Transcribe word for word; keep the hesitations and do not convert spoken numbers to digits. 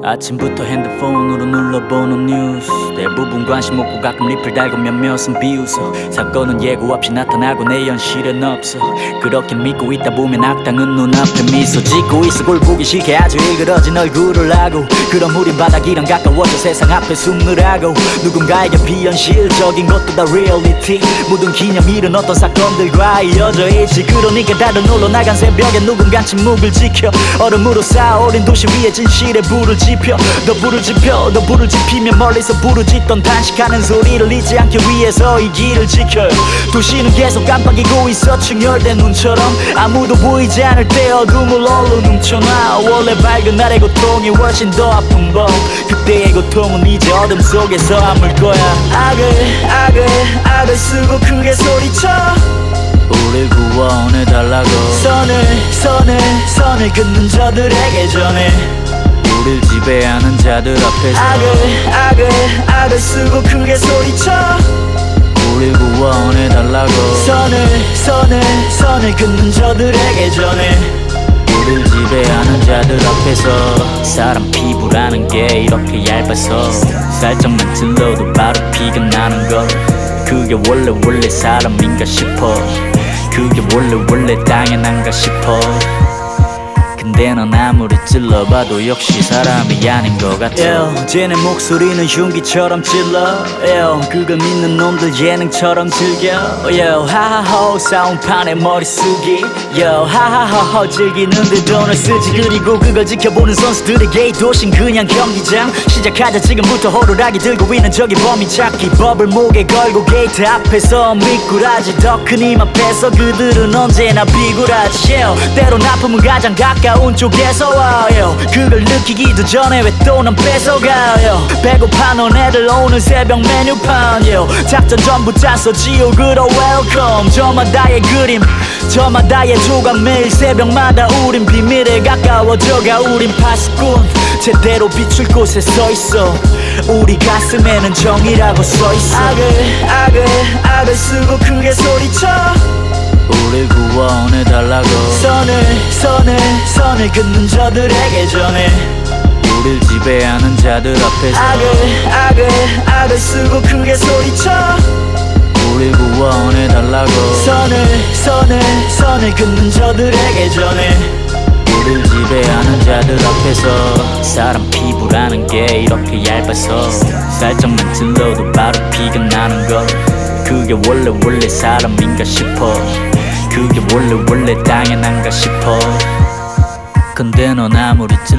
아침부터 핸드폰으로 눌러보는 뉴스 대부분 관심 없고 가끔 리플 달고 몇몇은 비웃어 사건은 예고 없이 나타나고 내 현실은 없어 그렇게 믿고 있다 보면 악당은 눈앞에 미소 짓고 있어 골 보기 싫게 아주 일그러진 얼굴을 하고 그럼 우린 바닥이랑 가까워져 세상 앞에 숨느라고 누군가에게 비현실적인 것도 다 리얼리티 모든 기념일은 어떤 사건들과 이어져 있지 그러니까 다들 놀러 나간 새벽에 누군가 침묵을 지켜 얼음으로 쌓아올린 도시 위에 진실의 불을 지펴 더 불을 지펴 더 불을 지피면 멀리서 부르짖던 단식하는 소리를 잊지 않기 위해서 이 길을 지켜 도시는 계속 깜빡이고 있어 충혈된 눈처럼 아무도 보이지 않을 때 어둠을 얼른 훔쳐놔 원래 밝은 날의 고통이 훨씬 더 아픈 법 그때의 고통은 이제 어둠 속에서 아물 거야 악을 악을 악을 쓰고 크게 소리쳐 우릴 구원해달라고 선을 선을 선을 긋는 저들에게 전해 우릴 지배하는 자들 앞에서 악을 악을 악을 쓰고 크게 소리쳐 우릴 구원해달라고 선을 선을 선을 긋는 저들에게 전해 우릴 지배하는 자들 앞에서 사람 피부라는 게 이렇게 얇아서 살짝만 찔러도 바로 피가 나는 걸 그게 원래 원래 사람인가 싶어 그게 원래 원래 당연한가 싶어 근데 넌 아무리 찔러봐도 역시 사람이 아닌 것 같아 yeah, 쟤네 목소리는 흉기처럼 찔러 yeah, 그걸 믿는 놈들 예능처럼 즐겨 yeah, 하하호 사운판에 머리 숙이 yeah, 하하호호 즐기는데 돈을 쓰지 그리고 그걸 지켜보는 선수들에게 이 도시는 그냥 경기장 시작하자 지금부터 호루라기 들고 있는 저기 범인 찾기 법을 목에 걸고 게이트 앞에서 미꾸라지 더 큰 힘 앞에서 그들은 언제나 비굴하지 yeah, 때론 아픔은 가장 가까운 쪽에서 와요 그걸 느끼기도 전에 왜 또 난 뺏어가요 배고파 너네들 오늘 새벽 메뉴판요 작전 전부 짰어 지옥으로 웰컴 저마다의 그림 저마다의 조각 매일 새벽마다 우린 비밀에 가까워져가 우린 파수꾼 제대로 비출 곳에 서있어 우리 가슴에는 정의라고 써있어 악을 악을 악을 쓰고 크게 소리쳐 우릴 구원해달라고 선을 선을 선을 긋는 저들에게 전해 우릴 지배하는 자들 앞에서 악을 악을 악을 쓰고 크게 소리쳐 우릴 구원해달라고 선을 선을 선을 긋는 저들에게 전해 우릴 지배하는 자들 앞에서 사람 피부라는 게 이렇게 얇아서 살짝만 찔러도 바로 피가 나는 걸 그게 원래 원래 사람인가 싶어 그게 원래 원래 당연한가 싶어 근데 넌 아무리 찔러